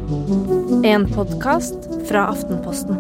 En podcast fra Aftenposten.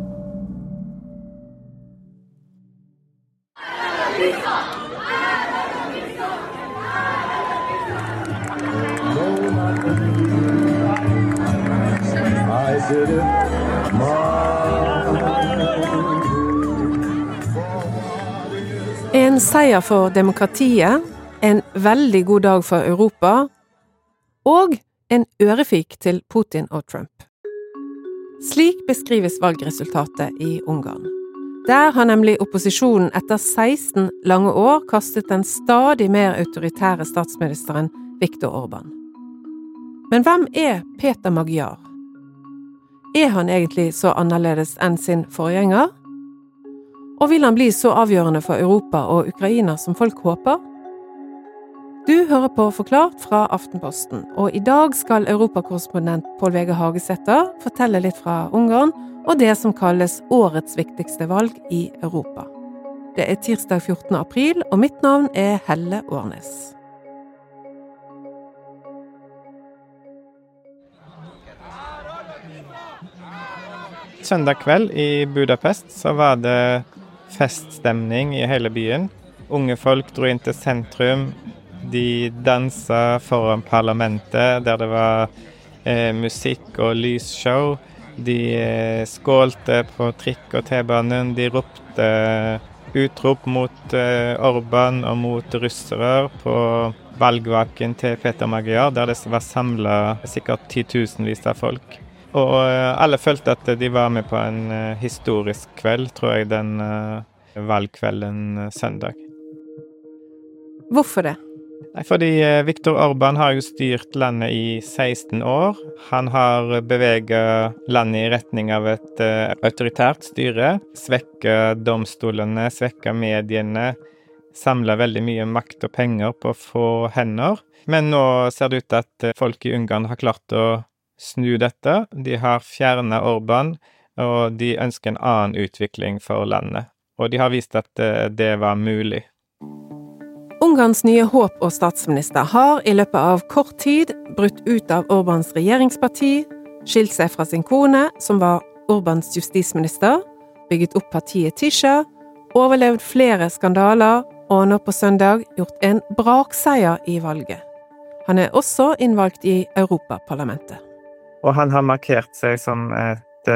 En seier for demokratiet, en veldig god dag for Europa, og en ørefik til Putin og Trump. Slik beskrives valgresultatet i Ungarn. Der har nemlig opposisjonen etter 16 lange år kastet den stadig mer autoritære statsministeren Viktor Orbán. Men hvem er Peter Magyar? Er han egentlig så annerledes enn sin forgjenger? Og vil han bli så avgjørende for Europa og Ukraina som folk håper? Du hører på Forklart fra Aftenposten, og i dag skal europakorrespondent Pål Vegard Hagesæter fortelle litt fra Ungarn og det som kalles årets viktigste valg i Europa. Det er tirsdag 14. april, og mitt navn er Helle Årnes. Søndag kveld i Budapest så var det feststemning i hele byen. Unge folk dro inn til sentrum. De dansa foran parlamentet, der det var musikk og lysshow. De skålte på trikk og T-banen. De ropte utrop mot Orbán og mot russere på valgvaken til Peter Magyar, der det var samlet sikkert 10 000 av folk. Og alle følte at de var med på en historisk kveld, tror jeg, den valgkvelden søndag. Hvorfor det? Nei, fordi Viktor Orbán har jo styrt landet i 16 år. Han har beveget landet i retning av et autoritært styre, svekket domstolene, svekket mediene, samlet veldig mye makt og penger på få hender. Men nå ser det ut til at folk i Ungarn har klart å snu dette. De har fjernet Orbán, og de ønsker en annen utvikling for landet. Og de har vist at det var mulig. Ungarns nye håp og statsminister har i løpet av kort tid brutt ut av Orbáns regjeringsparti, skilt seg fra sin kone, som var Orbáns justisminister, bygget opp partiet Tisza, overlevd flere skandaler, og nå på søndag gjort en brakseier i valget. Han er også innvalgt i Europaparlamentet. Og han har markert seg som et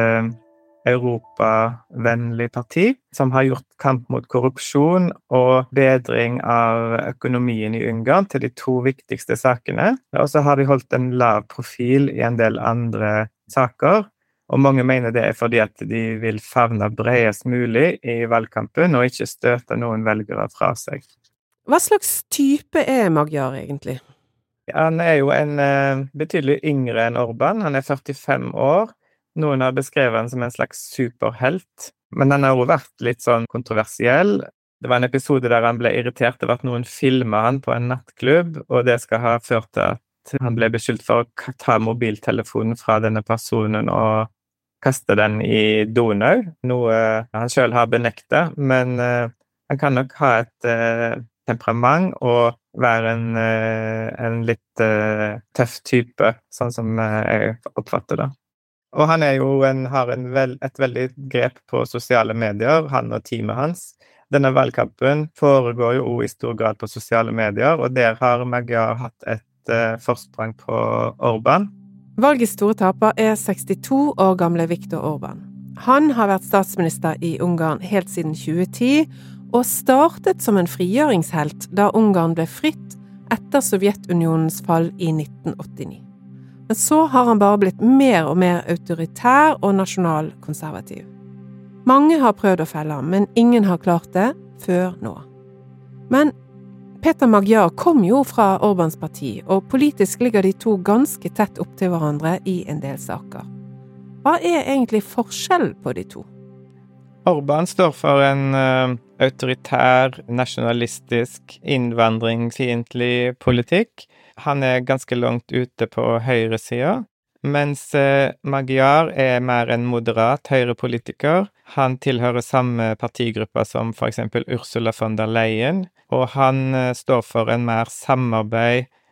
europavennlig parti, som har gjort kamp mot korrupsjon og bedring av økonomien i Ungarn til de 2 viktigste sakene. Og så har de holdt en lav profil i en del andre saker, og mange mener det er fordi at de vil favne bredest mulig i valgkampen og ikke støte noen velgere fra seg. Hva slags type er Magyar egentlig? Han er jo en betydelig yngre enn Orbán. Han er 45 år. Noen har beskrevet han som en slags superhelt. Men han har jo vært litt sånn kontroversiell. Det var en episode der han ble irritert over at noen filmet han på en nattklubb, og det skal ha ført til at han ble beskyldt for å ta mobiltelefonen fra denne personen og kaste den i Donau. Noe han selv har benektet, men han kan nok ha et temperament og være en litt tøff type, sånn som jeg oppfatter det. Og han er jo har et veldig grep på sosiale medier, han og teamet hans. Denne valgkampen foregår jo i stor grad på sosiale medier, og der har Magyar hatt et forsprang på Orbán. Valgets store taper er 62 år gamle Viktor Orbán. Han har vært statsminister i Ungarn helt siden 2010, og startet som en frigjøringshelt da Ungarn ble fritt etter Sovjetunionens fall i 1989. Men så har han bare blitt mer og mer autoritær og nasjonalkonservativ. Mange har prøvd å felle ham, men ingen har klart det før nå. Men Peter Magyar kom jo fra Orbáns parti, og politisk ligger de 2 ganske tett opp til hverandre i en del saker. Hva er egentlig forskjellen på de 2? Orbán står for en autoritær, nasjonalistisk, innvandringsfiendtlig politikk. Han er ganske langt ute på høyresida, mens Magyar er mer en moderat høyrepolitiker. Han tilhører samme partigruppa som for eksempel Ursula von der Leyen, og han står for en mer samarbeid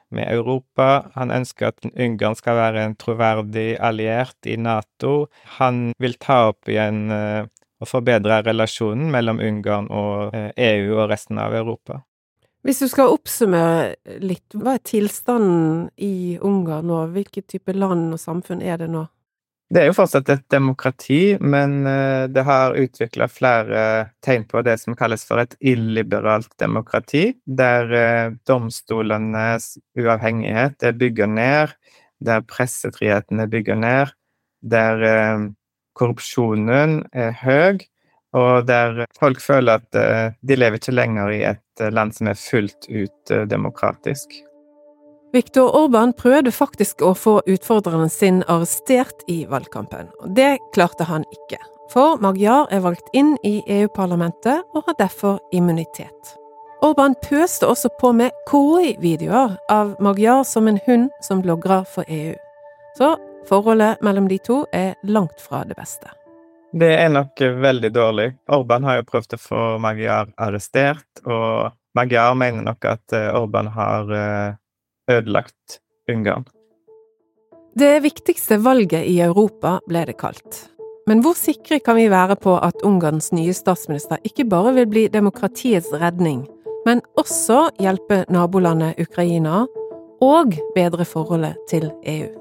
med Europa. Han ønsker at Ungarn skal være en troverdig alliert i NATO. Han vil ta opp igjen og forbedre relasjonen mellom Ungarn og EU og resten av Europa. Hvis du skal oppsummere litt, hva tilstanden i Ungarn nå? Hvilke type land og samfunn det nå? Det jo fortsatt et demokrati, men det har utviklet flere tegn på det som kalles for et illiberalt demokrati, der domstolenes uavhengighet bygget ned, der pressefriheten bygget ned, der korrupsjonen høy, og der folk føler at de lever ikke lenger i et land som fullt ut demokratisk. Viktor Orbán prøvde faktisk å få utfordreren sin arrestert i valgkampen, og det klarte han ikke. For Magyar valgt inn i EU-parlamentet og har derfor immunitet. Orbán pøste også på med KI-videoer av Magyar som en hund som blogger for EU. Så forholdet mellom de to langt fra det beste. Det nok veldig dårlig. Orbán har jo prøvd å få Magyar arrestert, og Magyar mener nok at Orbán har ødelagt Ungarn. Det viktigste valget i Europa ble det kalt. Men hvor sikre kan vi være på at Ungarns nye statsminister ikke bare vil bli demokratiets redning, men også hjelpe nabolandet Ukraina og bedre forholdet til EU?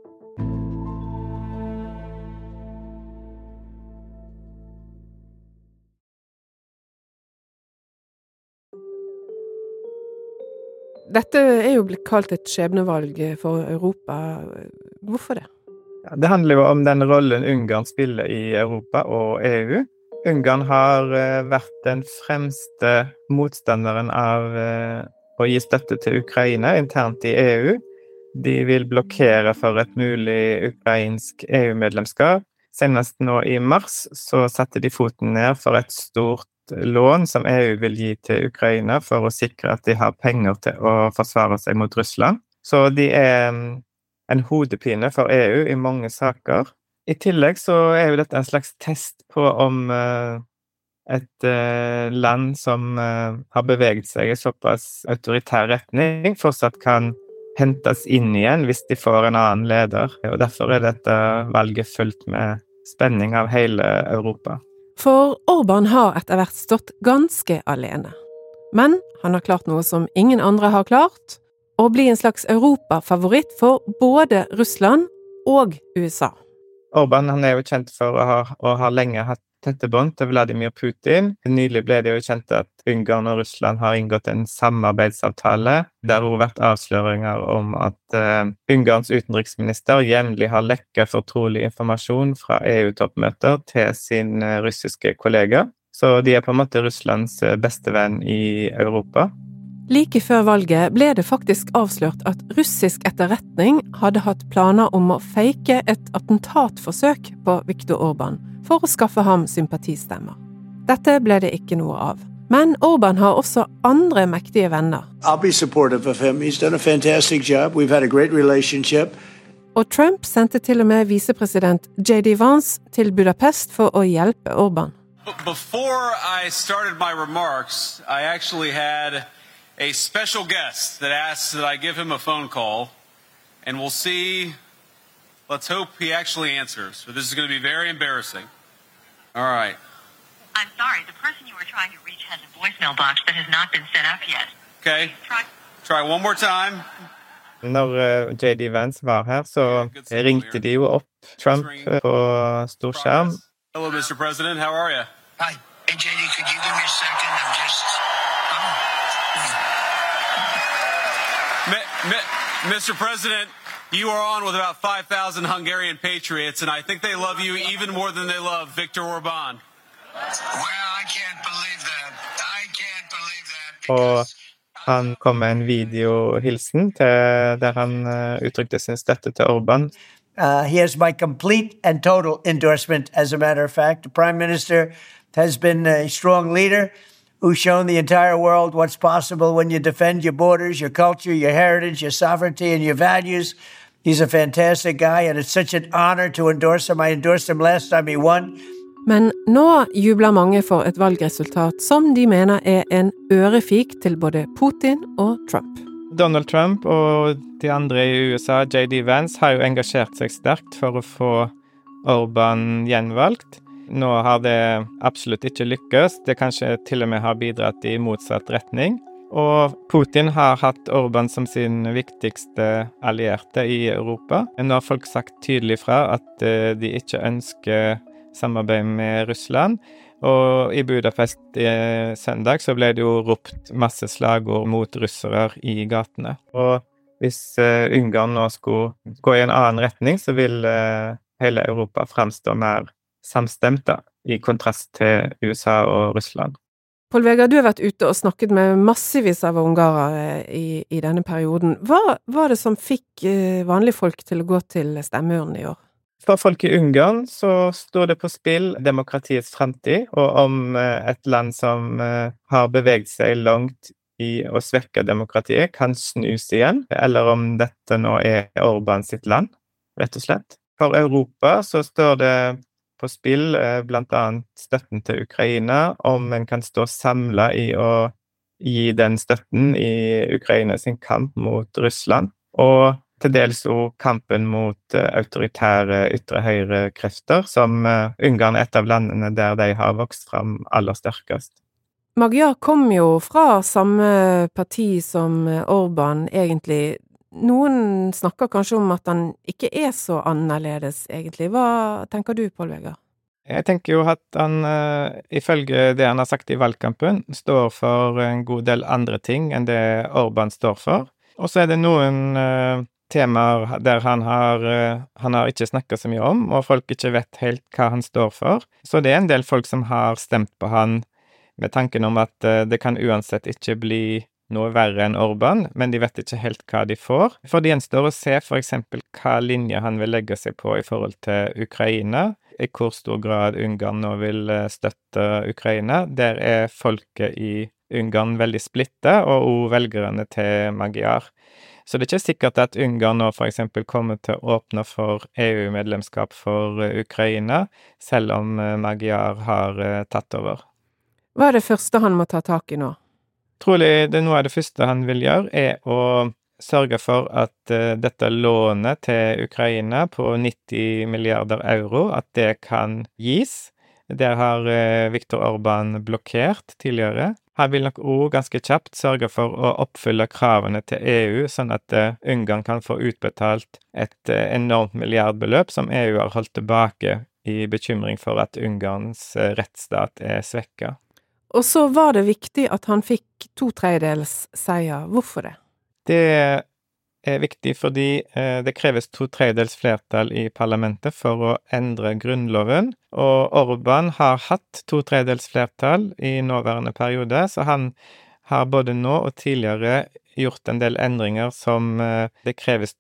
Dette jo blitt kalt et skjebnevalg for Europa. Hvorfor det? Ja, det handler jo om den rollen Ungarn spiller i Europa og EU. Ungarn har vært den fremste motstanderen av å gi støtte til Ukraina internt i EU. De vil blokkere for et mulig ukrainsk EU-medlemskap. Senest nå i mars så satte de foten ned for et stort lån som EU vil gi til Ukraina for å sikre at de har penger til å forsvare seg mot Russland. Så de en hodepine for EU i mange saker. I tillegg så jo dette en slags test på om et land som har beveget seg i såpass autoritær retning fortsatt kan hentes inn igjen hvis de får en annen leder. Og derfor dette valget fullt med spenning av hele Europa. For Orbán har etter hvert stått ganske alene. Men han har klart noe som ingen andre har klart, å bli en slags europafavoritt for både Russland og USA. Orbán han jo kjent for å ha lenge hatt tette bånd til Vladimir Putin. Nylig ble det jo kjent at Ungarn og Russland har inngått en samarbeidsavtale. Der har vært avsløringer om at Ungarns utenriksminister jevnlig har lekket fortrolig informasjon fra EU-toppmøter til sin russiske kollega. Så de på en måte Russlands beste venn i Europa. Like før valget ble det faktisk avslørt at russisk etterretning hadde hatt planer om å fake et attentatforsøk på Viktor Orbán for å skaffe ham sympatistemmer. Dette ble det ikke noe av. Men Orbán har også andre mektige venner. I'll be supportive of him. He's done a fantastic job. We've had a great relationship. Og Trump sendte til og med visepresident J.D. Vance til Budapest for å hjelpe Orbán. Before I started my remarks, I actually had a special guest that asked that I give him a phone call, and we'll see. Let's hope he actually answers. So this is going to be very embarrassing. All right. I'm sorry, the person you were trying to reach has a voicemail box that has not been set up yet. Okay. Try one more time. Når J.D. Vance var her, så ringte de jo opp Trump på stor skjerm. Hello, Mr. President. How are you? Hi. Hey, JD, could you give me a second? I'm just... Mr. President, you are on with about 5,000 Hungarian patriots, and I think they love you even more than they love Viktor Orbán. Well, I can't believe that. I can't believe that. Og han kom med en videohilsen der han uttrykte sin støtte til Orbán. He has my complete and total endorsement, as a matter of fact. The Prime Minister has been a strong leader who's shown the entire world what's possible when you defend your borders, your culture, your heritage, your sovereignty, and your values. He's a fantastic guy, and it's such an honor to endorse him. I endorsed him last time he won. Men nå jubler mange for et valgresultat som de mener en ørefik til både Putin og Trump. Donald Trump og de andre i USA, J.D. Vance, har jo engasjert seg sterkt for å få Orbán gjenvalgt. Nå har det absolutt ikke lykkes. Det kanskje til og med har bidratt i motsatt retning. Og Putin har hatt Orbán som sin viktigste allierte i Europa. Nå har folk sagt tydelig fra at de ikke ønsker samarbeid med Russland. Og i Budapest søndag så ble det jo ropt masse slagord mot russere i gatene. Og hvis Ungarn nå skulle gå i en annen retning, så vil hele Europa fremstå mer samstemt da, i kontrast til USA og Russland. Pål Vegard, du har vært ute og snakket med massevis av ungarere i denne perioden. Hva var det som fikk vanlige folk til å gå til stemmeurnen i år? For folk i Ungarn så står det på spill demokratiets fremtid, og om et land som har beveget seg langt i å svekke demokratiet kan snus igjen, eller om dette nå Orbán sitt land, rett og slett. For Europa så står det på spill blant annet støtten til Ukraina, om en kan stå samlet i å gi den støtten i Ukraina sin kamp mot Russland, og til dels også kampen mot autoritære ytre høyre krefter, som Ungarn et av landene der de har vokst fram aller sterkest. Magyar kom jo fra samme parti som Orbán egentlig. Noen snakker kanskje om at han ikke så annerledes egentlig. Hva tenker du, Pål Vegard? Jeg tenker jo at han, ifølge det han har sagt i valgkampen, står for en god del andre ting enn det Orbán står for. Og så det noen temaer der han har ikke snakket så mye om, og folk ikke vet helt hva han står for. Så det en del folk som har stemt på han med tanken om at det kan uansett ikke bli noe verre enn Orbán, men de vet ikke helt hva de får. For det gjenstår å se for eksempel hva linje han vil legge seg på i forhold til Ukraina, i hvor stor grad Ungarn nå vil støtte Ukraina. Der folket i Ungarn veldig splittet, og også velgerne til Magyar. Så det ikke sikkert at Ungarn nå for eksempel kommer til å åpne for EU-medlemskap for Ukraina, selv om Magyar har tatt over. Hva det første han må ta tak i nå? Trolig noe av det første han vil gjøre å sørge for at dette lånet til Ukraina på 90 milliarder euro, at det kan gis. Der har Viktor Orbán blokkert tidligere. Han vil nok også ganske kjapt sørge for å oppfylle kravene til EU, sånn at Ungarn kan få utbetalt et enormt milliardbeløp som EU har holdt tilbake i bekymring for at Ungarns rettsstat svekket. Og så var det viktig at han fikk 2/3 seier. Hvorfor det? Det viktig fordi det kreves 2/3 flertall i parlamentet for å endre grunnloven, og Orbán har hatt 2/3 flertall i nåværende periode, så han har både nå og tidligere gjort en del endringer som det kreves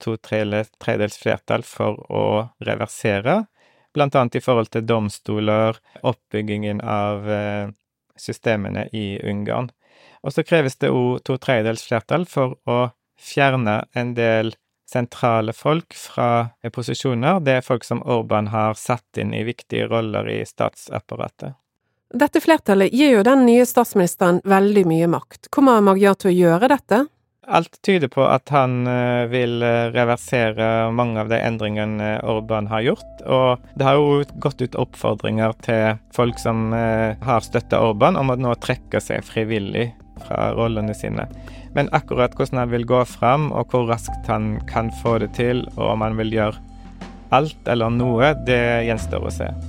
2/3 flertall for å reversere, blant annet i forhold til domstoler, oppbyggingen av systemene i Ungarn. Og så kreves det også 2/3 flertall for å fjerne en del sentrale folk fra posisjoner. Det folk som Orbán har satt inn i viktige roller i statsapparatet. Dette flertallet gir jo den nye statsministeren veldig mye makt. Kommer Magyar til å gjøre dette? Alt tyder på at han vil reversere mange av de endringene Orbán har gjort, og det har jo gått ut oppfordringer til folk som har støttet Orbán om å nå trekke seg frivillig fra rollene sine. Men akkurat hvordan han vil gå fram, og hvor raskt han kan få det til, og om han vil gjøre alt eller noe, det gjenstår å se.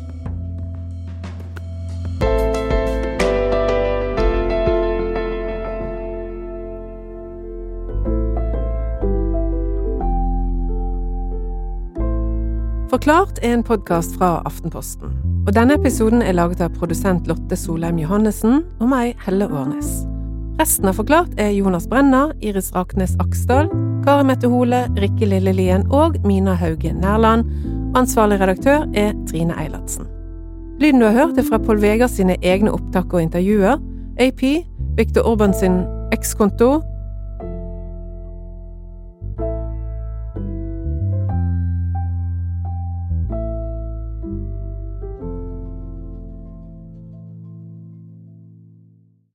Forklart en podcast fra Aftenposten, og denne episoden laget av produsent Lotte Solheim Johannessen og meg, Helle Årnes. Resten av Forklart Jonas Brenna, Iris Raknes Aksdal, Kari Mette Hole, Rikke Lillelien og Mina Hauge Nærland. Ansvarlig redaktør Trine Eilertsen. Lyden du har hørt fra Pål Vegard sine egne opptak og intervjuer, AP, Viktor Orbán sin ekskonto,